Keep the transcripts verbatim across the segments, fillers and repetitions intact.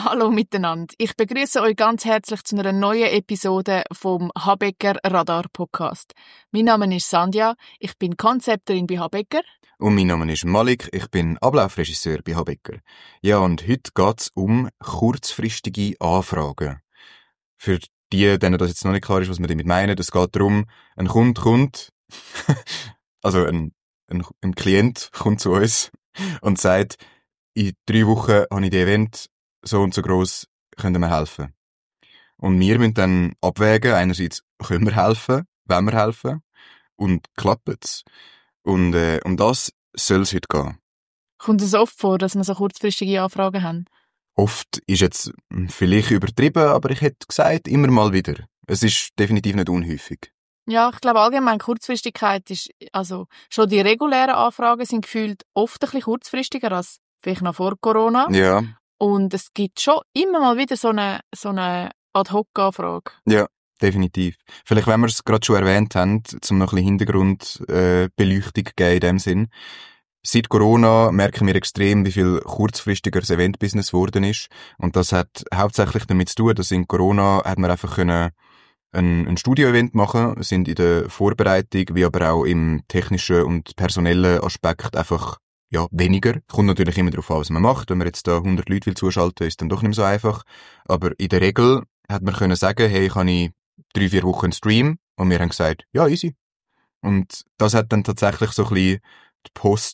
Hallo miteinander. Ich begrüße euch ganz herzlich zu einer neuen Episode vom Habecker Radar Podcast. Mein Name ist Sandja, ich bin Konzepterin bei Habecker. Und mein Name ist Malik, ich bin Ablaufregisseur bei Habecker. Ja, und heute geht es um kurzfristige Anfragen. Für die, denen das jetzt noch nicht klar ist, was wir damit meinen, es geht darum, ein Kunde kommt, also ein, ein, ein Klient kommt zu uns und sagt, in drei Wochen habe ich das Event so und so gross, könnt ihr mir helfen? Und wir müssen dann abwägen, einerseits können wir helfen, wollen wir helfen und klappt es. Und äh, um das soll es heute gehen. Kommt es oft vor, dass wir so kurzfristige Anfragen haben? Oft ist jetzt vielleicht übertrieben, aber ich hätte gesagt, immer mal wieder. Es ist definitiv nicht unhäufig. Ja, ich glaube allgemein, Kurzfristigkeit ist, also schon die regulären Anfragen sind gefühlt oft ein bisschen kurzfristiger als vielleicht noch vor Corona. Ja. Und es gibt schon immer mal wieder so eine, so eine Ad-Hoc-Anfrage. Ja, definitiv. Vielleicht, wenn wir es gerade schon erwähnt haben, zum noch ein bisschen Hintergrundbeleuchtung äh, geben in dem Sinn. Seit Corona merken wir extrem, wie viel kurzfristiger das Eventbusiness geworden ist. Und das hat hauptsächlich damit zu tun, dass in Corona hat man einfach können ein, ein Studio-Event machen, sind in der Vorbereitung, wie aber auch im technischen und personellen Aspekt einfach ja, weniger. Kommt natürlich immer darauf an, was man macht. Wenn man jetzt da hundert Leute will zuschalten, ist dann doch nicht mehr so einfach. Aber in der Regel hat man können sagen, hey, kann ich drei, vier Wochen Stream? Und wir haben gesagt, ja, easy. Und das hat dann tatsächlich so ein bisschen die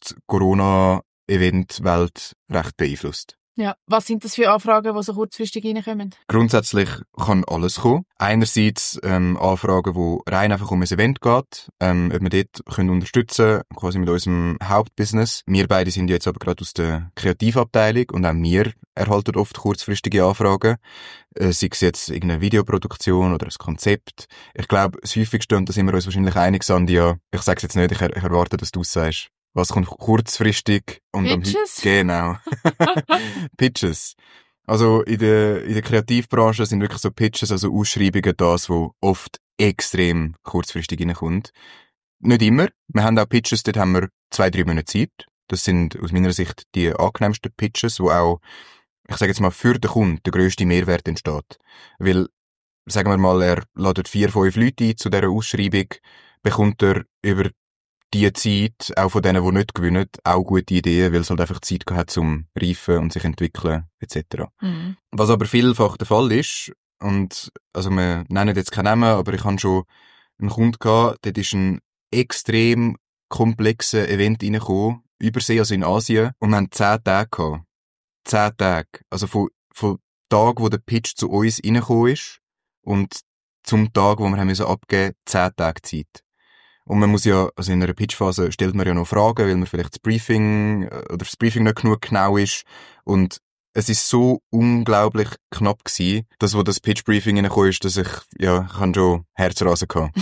Post-Corona-Event-Welt recht beeinflusst. Ja, was sind das für Anfragen, die so kurzfristig reinkommen? Grundsätzlich kann alles kommen. Einerseits ähm, Anfragen, die rein einfach um ein Event geht, ähm, ob wir dort können unterstützen, quasi mit unserem Hauptbusiness. Wir beide sind jetzt aber gerade aus der Kreativabteilung und auch wir erhalten oft kurzfristige Anfragen. Äh, sei es jetzt irgendeine Videoproduktion oder ein Konzept. Ich glaube, das häufigste, und da sind wir uns wahrscheinlich einig, Sandja, ich sage es jetzt nicht, ich, er- ich erwarte, dass du es sagst. Was kommt kurzfristig? Und Pitches? Am, genau. Pitches. Also in der, in der Kreativbranche sind wirklich so Pitches, also Ausschreibungen das, wo oft extrem kurzfristig reinkommt. Nicht immer. Wir haben auch Pitches, dort haben wir zwei, drei Monate Zeit. Das sind aus meiner Sicht die angenehmsten Pitches, wo auch, ich sage jetzt mal, für den Kunden der grösste Mehrwert entsteht. Weil, sagen wir mal, er ladet vier, fünf Leute ein zu dieser Ausschreibung, bekommt er über die Zeit, auch von denen, die nicht gewinnen, auch gute Ideen, weil es halt einfach Zeit hat zum Reifen und sich entwickeln, et cetera. Mhm. Was aber vielfach der Fall ist, und also wir nennen jetzt keinen Namen, aber ich habe schon einen Kunden gehabt, dort ist ein extrem komplexes Event reingekommen, übersee, also in Asien, und wir haben zehn Tage gehabt. Zehn Tage. Also von, von Tag, wo der Pitch zu uns reingekommen ist, und zum Tag, wo wir haben müssen abgeben, zehn Tage Zeit. Und man muss ja, also in einer Pitchphase stellt man ja noch Fragen, weil man vielleicht das Briefing, oder das Briefing nicht genug genau ist. Und es ist so unglaublich knapp gewesen, dass wo das Pitch-Briefing reingekommen ist, dass ich, ja, ich habe schon Herzrasen gehabt.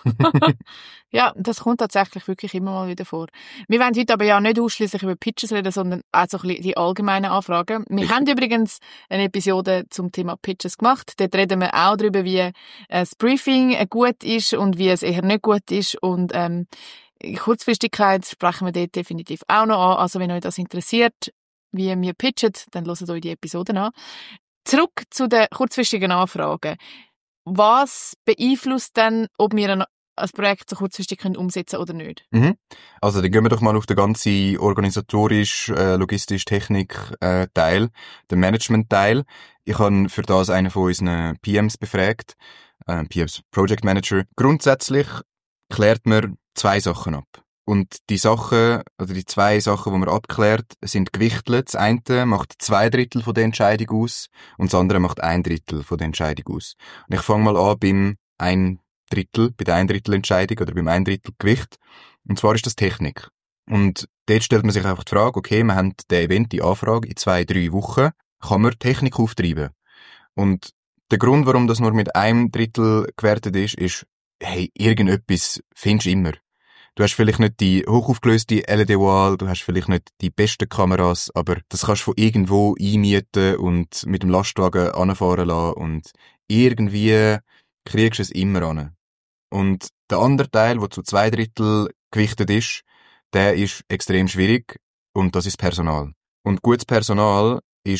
Ja, das kommt tatsächlich wirklich immer mal wieder vor. Wir wollen heute aber ja nicht ausschließlich über Pitches reden, sondern auch so ein bisschen die allgemeinen Anfragen. Wir Richtig. haben übrigens eine Episode zum Thema Pitches gemacht. Dort reden wir auch darüber, wie das Briefing gut ist und wie es eher nicht gut ist. Und ähm, Kurzfristigkeit sprechen wir dort definitiv auch noch an. Also wenn euch das interessiert, wie wir pitchen, dann hört euch die Episoden an. Zurück zu den kurzfristigen Anfragen. Was beeinflusst denn, ob wir ein ein Projekt so kurzfristig können umsetzen oder nicht? Mhm. Also dann gehen wir doch mal auf den ganzen organisatorisch, äh, logistisch, Technik äh, Teil, den Management-Teil. Ich habe für das einen von unseren P Ms befragt, äh, P Ms Project Manager. Grundsätzlich klärt man zwei Sachen ab. Und die Sachen, oder die zwei Sachen, die man abklärt, sind gewichtelt. Das eine macht zwei Drittel von der Entscheidung aus und das andere macht ein Drittel von der Entscheidung aus. Und ich fange mal an beim ein Drittel, bei der ein Drittel Entscheidung oder beim ein Drittel Gewicht. Und zwar ist das Technik. Und dort stellt man sich einfach die Frage, okay, wir haben den Event, die Anfrage in zwei, drei Wochen, kann man Technik auftreiben? Und der Grund, warum das nur mit einem Drittel gewertet ist, ist, hey, irgendetwas findest du immer. Du hast vielleicht nicht die hochaufgelöste L E D-Wall, du hast vielleicht nicht die besten Kameras, aber das kannst du von irgendwo einmieten und mit dem Lastwagen anfahren lassen und irgendwie kriegst du es immer an. Und der andere Teil, der zu zwei Drittel gewichtet ist, der ist extrem schwierig und das ist Personal. Und gutes Personal ist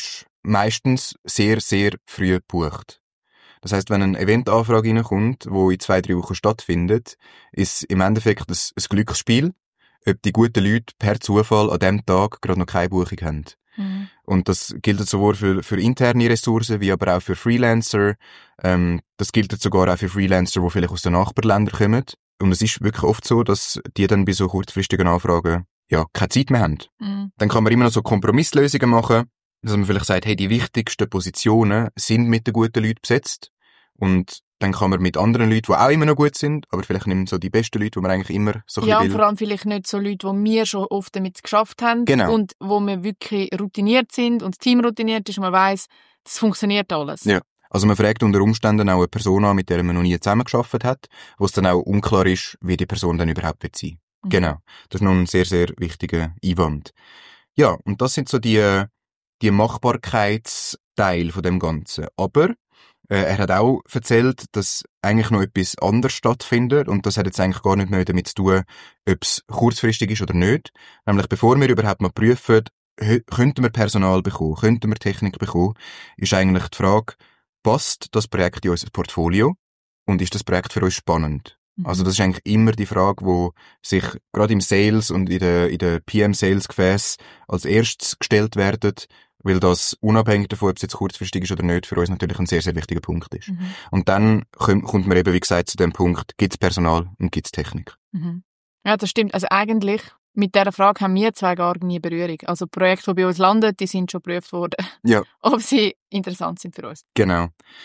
meistens sehr, sehr früh gebucht. Das heisst, wenn eine Eventanfrage reinkommt, die in zwei, drei Wochen stattfindet, ist im Endeffekt ein, ein Glücksspiel, ob die guten Leute per Zufall an diesem Tag gerade noch keine Buchung haben. Mhm. Und das gilt sowohl für, für interne Ressourcen, wie aber auch für Freelancer. Ähm, das gilt sogar auch für Freelancer, die vielleicht aus den Nachbarländern kommen. Und es ist wirklich oft so, dass die dann bei so kurzfristigen Anfragen ja keine Zeit mehr haben. Mhm. Dann kann man immer noch so Kompromisslösungen machen, dass man vielleicht sagt, hey, die wichtigsten Positionen sind mit den guten Leuten besetzt. Und dann kann man mit anderen Leuten, die auch immer noch gut sind, aber vielleicht nicht so die besten Leute, die man eigentlich immer so ein Ja, bisschen und vor allem vielleicht nicht so Leute, die wir schon oft damit geschafft haben. Genau. Und wo wir wirklich routiniert sind und das Team routiniert ist und man weiss, das funktioniert alles. Ja. Also man fragt unter Umständen auch eine Person an, mit der man noch nie zusammengearbeitet hat, wo es dann auch unklar ist, wie die Person dann überhaupt wird sein. Mhm. Genau. Das ist noch ein sehr, sehr wichtiger Einwand. Ja, und das sind so die, die Machbarkeitsteile von dem Ganzen. Aber äh, er hat auch erzählt, dass eigentlich noch etwas anderes stattfindet und das hat jetzt eigentlich gar nicht mehr damit zu tun, ob es kurzfristig ist oder nicht. Nämlich bevor wir überhaupt mal prüfen, könnten wir Personal bekommen, könnten wir Technik bekommen, ist eigentlich die Frage, passt das Projekt in unser Portfolio und ist das Projekt für uns spannend? Mhm. Also das ist eigentlich immer die Frage, die sich gerade im Sales und in der, in der P M-Sales-Gefäß als erstes gestellt werden, weil das unabhängig davon, ob es jetzt kurzfristig ist oder nicht, für uns natürlich ein sehr, sehr wichtiger Punkt ist. Mhm. Und dann kommt man eben, wie gesagt, zu dem Punkt, gibt es Personal und gibt es Technik? Mhm. Ja, das stimmt. Also eigentlich, mit dieser Frage haben wir zwei gar nie Berührung. Also Projekte, die bei uns landen, die sind schon geprüft worden, ja. ob sie interessant sind für uns. Genau.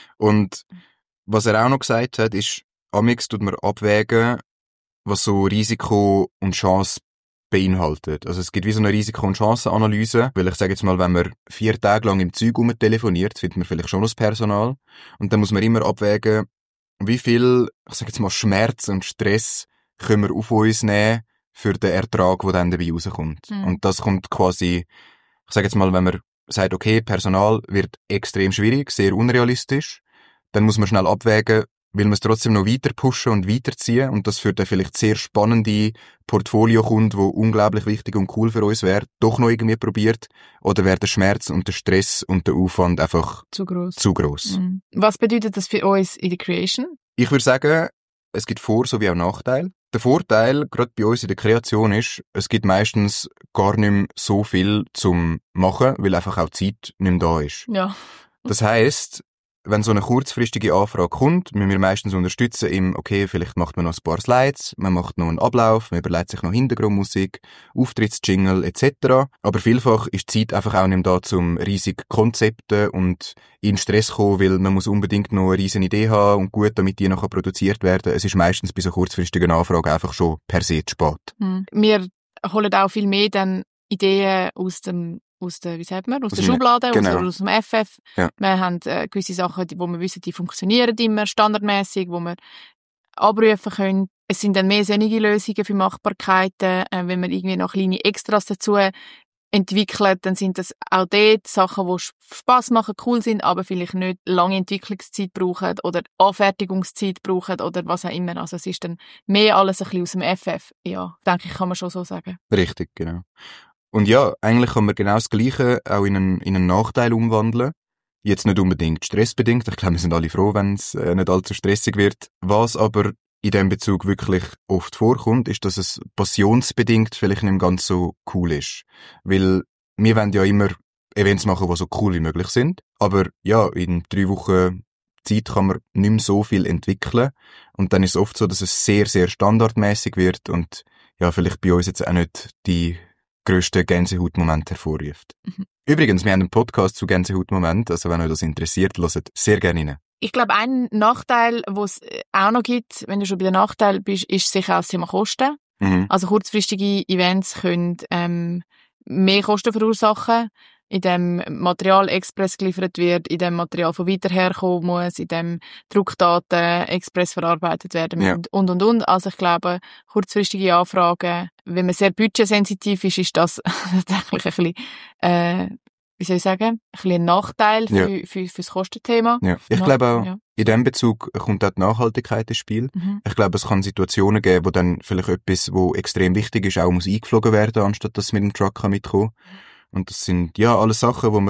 Und was er auch noch gesagt hat, ist, amix tut man abwägen, was so Risiko und Chance beinhaltet. Also es gibt wie so eine Risiko- und Chancenanalyse, weil ich sage jetzt mal, wenn man vier Tage lang im Zeug rumtelefoniert, findet man vielleicht schon das Personal und dann muss man immer abwägen, wie viel, ich sage jetzt mal, Schmerz und Stress können wir auf uns nehmen für den Ertrag, der dann dabei rauskommt. Mhm. Und das kommt quasi, ich sage jetzt mal, wenn man sagt, okay, Personal wird extrem schwierig, sehr unrealistisch, dann muss man schnell abwägen, will man es trotzdem noch weiter pushen und weiterziehen und das für den vielleicht sehr spannende Portfolio-Kunde, der unglaublich wichtig und cool für uns wäre, doch noch irgendwie probiert, oder wäre der Schmerz und der Stress und der Aufwand einfach zu gross. Zu gross. Mhm. Was bedeutet das für uns in der Creation? Ich würde sagen, es gibt Vor- sowie auch Nachteile. Der Vorteil, gerade bei uns in der Kreation, ist, es gibt meistens gar nicht mehr so viel zum Machen, weil einfach auch Zeit nicht mehr da ist. Ja. Das heisst, wenn so eine kurzfristige Anfrage kommt, müssen wir meistens unterstützen im, okay, vielleicht macht man noch ein paar Slides, man macht noch einen Ablauf, man überlegt sich noch Hintergrundmusik, Auftrittsjingle et cetera. Aber vielfach ist die Zeit einfach auch nicht mehr da, zum riesig Konzepte und in Stress kommen, weil man muss unbedingt noch eine riesen Idee haben und gut, damit die noch produziert werden. Es ist meistens bei so kurzfristigen Anfragen einfach schon per se zu spät. Mhm. Wir holen auch viel mehr dann Ideen aus dem aus der, wie sagt man, aus, aus der Schublade, genau. aus, aus dem F F. Ja. Wir haben äh, gewisse Sachen, die, wo wir wissen, die funktionieren immer standardmäßig, wo wir abrufen können. Es sind dann mehr sinnige Lösungen für Machbarkeiten. Äh, wenn man irgendwie noch kleine Extras dazu entwickelt, dann sind das auch dort Sachen, die Spass machen, cool sind, aber vielleicht nicht lange Entwicklungszeit brauchen oder Anfertigungszeit brauchen oder was auch immer. Also es ist dann mehr alles ein bisschen aus dem F F. Ja, denke ich, kann man schon so sagen. Richtig, genau. Und ja, eigentlich kann man genau das Gleiche auch in einen, in einen Nachteil umwandeln. Jetzt nicht unbedingt stressbedingt. Ich glaube, wir sind alle froh, wenn es äh, nicht allzu stressig wird. Was aber in diesem Bezug wirklich oft vorkommt, ist, dass es passionsbedingt vielleicht nicht ganz so cool ist. Weil wir wollen ja immer Events machen, die so cool wie möglich sind. Aber ja, in drei Wochen Zeit kann man nicht mehr so viel entwickeln. Und dann ist es oft so, dass es sehr, sehr standardmäßig wird und ja, vielleicht bei uns jetzt auch nicht die grössten Gänsehautmoment hervorruft. Mhm. Übrigens, wir haben einen Podcast zu Gänsehautmoment, also wenn euch das interessiert, hört sehr gerne rein. Ich glaube, ein Nachteil, den es auch noch gibt, wenn du schon bei den Nachteilen bist, ist sicher auch das Thema Kosten. Mhm. Also kurzfristige Events können ähm, mehr Kosten verursachen, in dem Material express geliefert wird, in dem Material von weiter herkommen muss, in dem Druckdaten express verarbeitet werden müssen ja. und, und, und. Also ich glaube, kurzfristige Anfragen, wenn man sehr budgetsensitiv ist, ist das tatsächlich ein bisschen, äh, wie soll ich sagen, ein bisschen ein Nachteil für, ja. für, für, für das Kostenthema. Ja. Ich Nach- glaube auch, ja. in diesem Bezug kommt auch die Nachhaltigkeit ins Spiel. Mhm. Ich glaube, es kann Situationen geben, wo dann vielleicht etwas, wo extrem wichtig ist, auch muss eingeflogen werden, anstatt dass es mit dem Truck mitkommen kann. Und das sind ja alles Sachen, wo man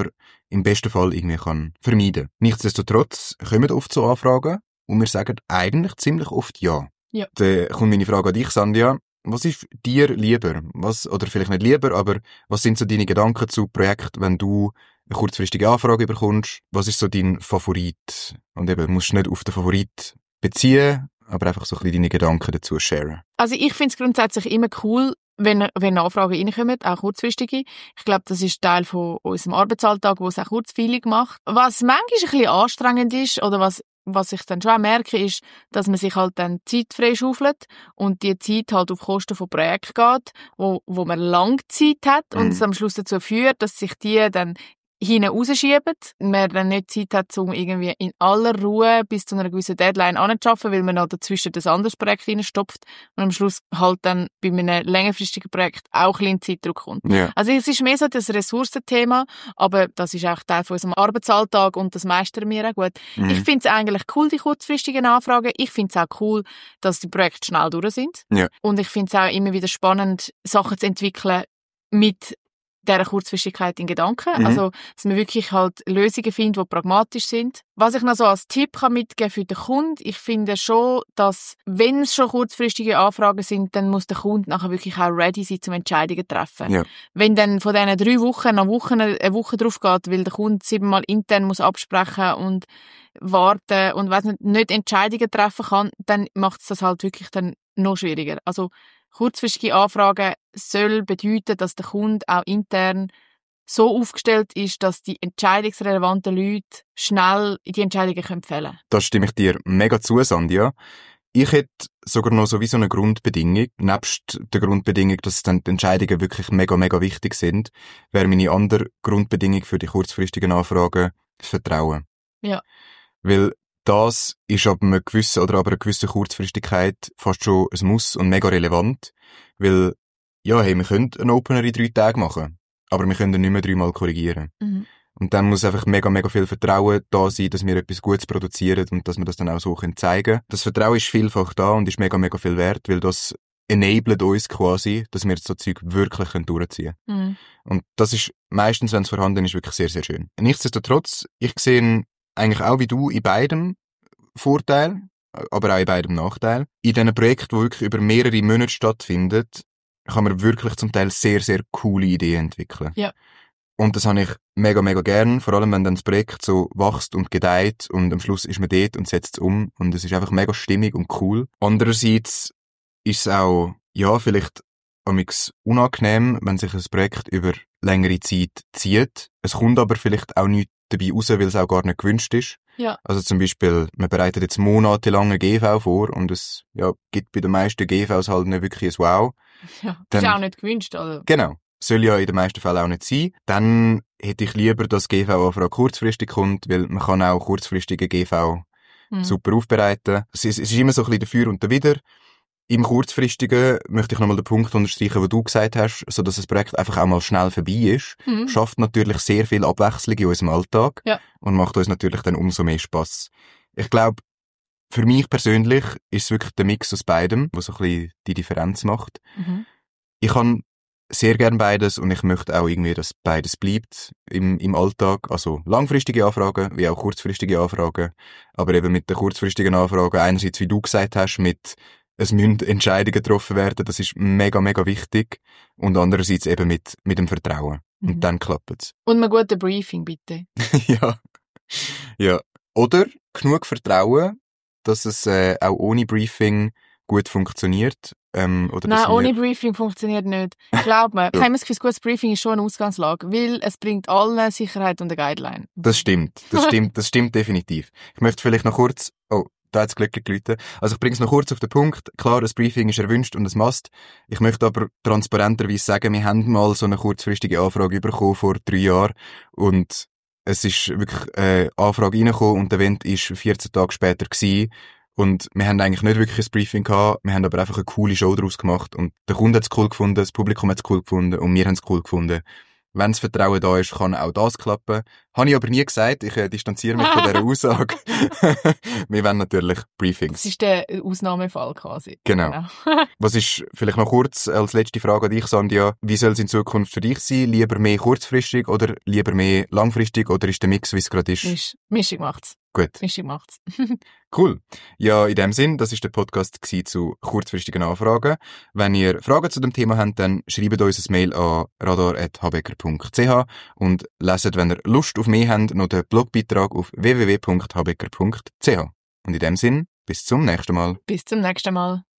im besten Fall irgendwie kann vermeiden. Nichtsdestotrotz kommen oft so Anfragen und wir sagen eigentlich ziemlich oft ja. Ja. Dann kommt meine Frage an dich, Sandhya. Was ist dir lieber? Was, oder vielleicht nicht lieber, aber was sind so deine Gedanken zu Projekten, wenn du eine kurzfristige Anfrage bekommst? Was ist so dein Favorit? Und eben, musst du nicht auf den Favorit beziehen, aber einfach so ein bisschen deine Gedanken dazu sharen. Also ich finde es grundsätzlich immer cool, wenn, wenn Anfragen reinkommen, auch kurzfristige. Ich glaube, das ist Teil von unserem Arbeitsalltag, wo es auch kurzweilig macht. Was manchmal ein bisschen anstrengend ist, oder was Was ich dann schon auch merke, ist, dass man sich halt dann Zeit freischaufelt und die Zeit halt auf Kosten von Projekten geht, wo, wo man lang Zeit hat und es Mhm. am Schluss dazu führt, dass sich die dann hinten rausschieben, man dann nicht Zeit hat, um irgendwie in aller Ruhe bis zu einer gewissen Deadline anzuschaffen, weil man noch dazwischen das anderes Projekt reinstopft und am Schluss halt dann bei einem längerfristigen Projekt auch ein bisschen Zeitdruck kommt. Ja. Also es ist mehr so das Ressourcenthema, aber das ist auch Teil von unserem Arbeitsalltag und das meistern wir auch gut. Mhm. Ich finde es eigentlich cool, die kurzfristigen Anfragen. Ich finde es auch cool, dass die Projekte schnell durch sind. Ja. Und ich finde es auch immer wieder spannend, Sachen zu entwickeln mit dieser Kurzfristigkeit in Gedanken. Mhm. Also, dass man wirklich halt Lösungen findet, die pragmatisch sind. Was ich noch so als Tipp kann mitgeben für den Kunden, ich finde schon, dass, wenn es schon kurzfristige Anfragen sind, dann muss der Kunde nachher wirklich auch ready sein, zum Entscheidungen zu treffen. Ja. Wenn dann von diesen drei Wochen noch Wochen, eine Woche drauf geht, weil der Kunde siebenmal intern muss absprechen und warten und weiss nicht, nicht Entscheidungen treffen kann, dann macht es das halt wirklich dann noch schwieriger. Also, kurzfristige Anfragen soll bedeuten, dass der Kunde auch intern so aufgestellt ist, dass die entscheidungsrelevanten Leute schnell die Entscheidungen können fällen können. Da stimme ich dir mega zu, Sandhya. Ich hätte sogar noch sowieso eine Grundbedingung, nebst der Grundbedingung, dass dann die Entscheidungen wirklich mega, mega wichtig sind, wäre meine andere Grundbedingung für die kurzfristigen Anfragen das Vertrauen. Ja. Weil das ist ab einer gewissen oder ab einer gewissen Kurzfristigkeit fast schon ein Muss und mega relevant. Weil, ja, hey, wir können einen Opener in drei Tagen machen, aber wir können ihn nicht mehr dreimal korrigieren. Mhm. Und dann muss einfach mega, mega viel Vertrauen da sein, dass wir etwas Gutes produzieren und dass wir das dann auch so zeigen können. Das Vertrauen ist vielfach da und ist mega, mega viel wert, weil das enablet uns quasi, dass wir so Zeug wirklich durchziehen können. Mhm. Und das ist meistens, wenn es vorhanden ist, wirklich sehr, sehr schön. Nichtsdestotrotz, ich sehe eigentlich auch wie du in beidem Vorteil, aber auch in beidem Nachteil. In diesen Projekten, die wirklich über mehrere Monate stattfinden, kann man wirklich zum Teil sehr, sehr coole Ideen entwickeln. Ja. Und das habe ich mega, mega gern, vor allem wenn dann das Projekt so wächst und gedeiht und am Schluss ist man dort und setzt es um und es ist einfach mega stimmig und cool. Andererseits ist es auch, ja, vielleicht amix unangenehm, wenn sich ein Projekt über längere Zeit zieht. Es kommt aber vielleicht auch nichts dabei raus, weil es auch gar nicht gewünscht ist. Ja. Also zum Beispiel, man bereitet jetzt monatelang eine G V vor und es ja, gibt bei den meisten G Vs halt nicht wirklich ein Wow. Ja. Dann- ist auch nicht gewünscht, also. Genau. Soll ja in den meisten Fällen auch nicht sein. Dann hätte ich lieber, dass G V-Anfrage kurzfristig kommt, weil man kann auch kurzfristige G V Mhm. super aufbereiten. Es ist, es ist immer so ein bisschen dafür und dawider. Im Kurzfristigen möchte ich nochmal den Punkt unterstreichen, den du gesagt hast, so dass das Projekt einfach auch mal schnell vorbei ist. Mhm. Schafft natürlich sehr viel Abwechslung in unserem Alltag Ja. und macht uns natürlich dann umso mehr Spass. Ich glaube, für mich persönlich ist es wirklich der Mix aus beidem, der so ein bisschen die Differenz macht. Mhm. Ich kann sehr gern beides und ich möchte auch irgendwie, dass beides bleibt im, im Alltag. Also langfristige Anfragen wie auch kurzfristige Anfragen. Aber eben mit den kurzfristigen Anfragen einerseits, wie du gesagt hast, mit es müssen Entscheidungen getroffen werden, das ist mega, mega wichtig. Und andererseits eben mit, mit dem Vertrauen. Mhm. Und dann klappt es. Und ein gutes Briefing, bitte. Ja. Ja. Oder genug Vertrauen, dass es äh, auch ohne Briefing gut funktioniert. Ähm, oder Nein, dass wir- ohne Briefing funktioniert nicht. Glaub mir, ich habe immer das Gefühl, ein gutes Briefing ist schon eine Ausgangslage, weil es bringt allen Sicherheit und eine Guideline. Das stimmt, das stimmt, das stimmt definitiv. Ich möchte vielleicht noch kurz, oh, da hat's Glück geläutet. Also ich bringe es noch kurz auf den Punkt. Klar, das Briefing ist erwünscht und es must. Ich möchte aber transparenterweise sagen, wir haben mal so eine kurzfristige Anfrage bekommen vor drei Jahren und es ist wirklich eine Anfrage reingekommen und der Event ist vierzehn Tage später gewesen. Und wir haben eigentlich nicht wirklich ein Briefing gehabt, wir haben aber einfach eine coole Show daraus gemacht und der Kunde hat es cool gefunden, das Publikum hat es cool gefunden und wir haben es cool gefunden. Wenn das Vertrauen da ist, kann auch das klappen Habe ich aber nie gesagt, ich äh, distanziere mich von dieser Aussage. Wir wollen natürlich Briefings. Das ist der Ausnahmefall quasi. Genau. genau. Was ist, vielleicht noch kurz als letzte Frage an dich, Sandhya, wie soll es in Zukunft für dich sein? Lieber mehr kurzfristig oder lieber mehr langfristig oder ist der Mix, wie es gerade ist? Misch, Mischung macht's. Gut. Mischung macht's. Cool. Ja, in dem Sinn, das ist der Podcast zu kurzfristigen Anfragen. Wenn ihr Fragen zu dem Thema habt, dann schreibt uns ein Mail an radar at habecker punkt c h und leset, wenn ihr Lust auf mehr habt, noch den Blogbeitrag auf w w w punkt habecker punkt c h. Und in dem Sinn, bis zum nächsten Mal. Bis zum nächsten Mal.